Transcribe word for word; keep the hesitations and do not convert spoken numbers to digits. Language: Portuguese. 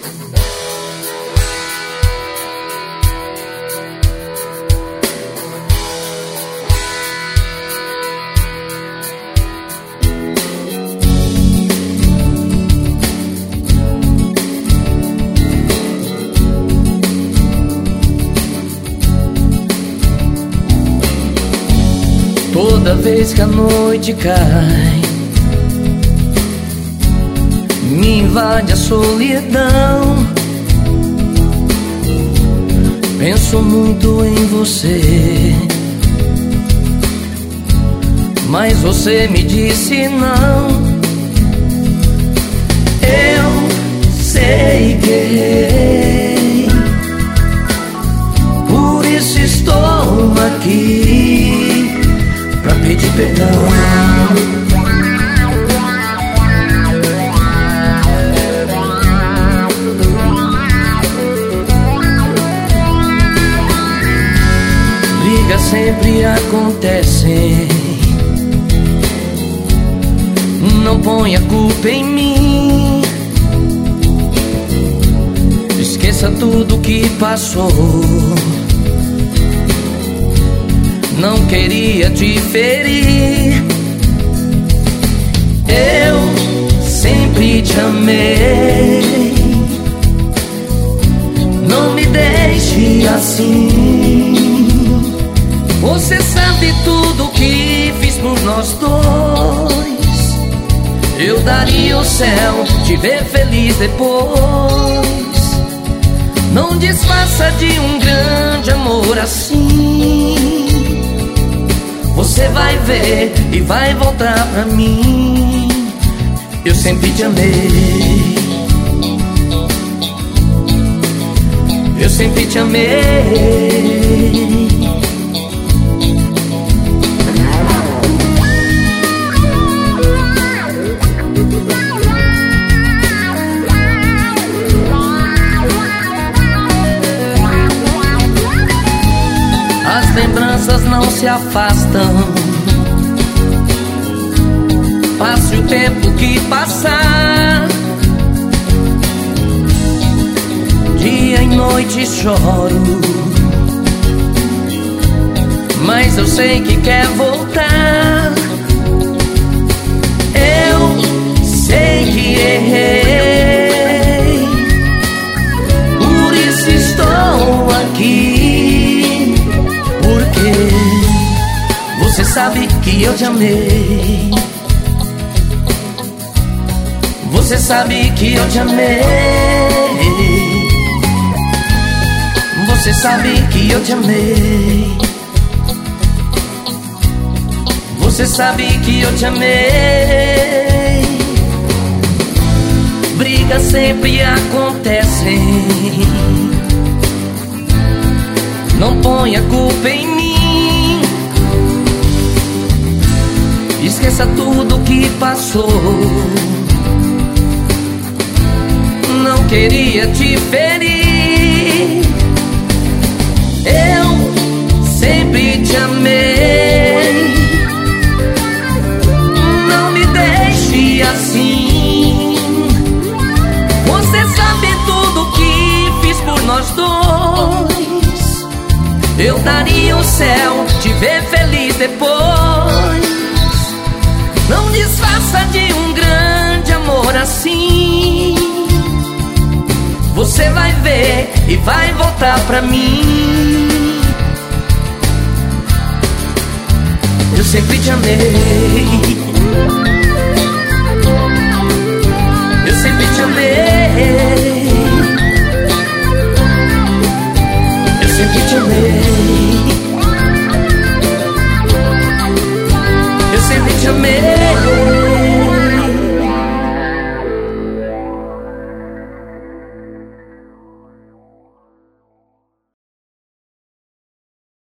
Toda vez que a noite cai, me invade a solidão. Penso muito em você, mas você me disse não. Eu sei que errei, por isso estou aqui pra pedir perdão. Brigas sempre acontecem, não põe a culpa em mim. Esqueça tudo que passou, não queria te ferir. Eu sempre te amei, não me deixe assim. Você sabe tudo que fiz por nós dois. Eu daria o céu te ver feliz depois. Não desfaça de um grande amor assim. Você vai ver e vai voltar pra mim. Eu sempre te amei, eu sempre te amei. As lembranças não se afastam, passe o tempo que passar. Dia e noite choro, mas eu sei que quer voltar. Eu sei que errei, por isso estou aqui. Porque você sabe que eu te amei, você sabe que eu te amei, você sabe que eu te amei, você sabe que eu te amei. Brigas sempre acontecem, não põe a culpa em mim. Esqueça tudo que passou, não queria te ferir. Eu sempre te amei, não me deixe assim. Você sabe tudo que fiz por nós dois. Eu daria o céu te ver feliz depois. Não desfaça de um grande amor assim. Você vai ver e vai voltar pra mim. Eu sempre te amei, eu sempre te amei.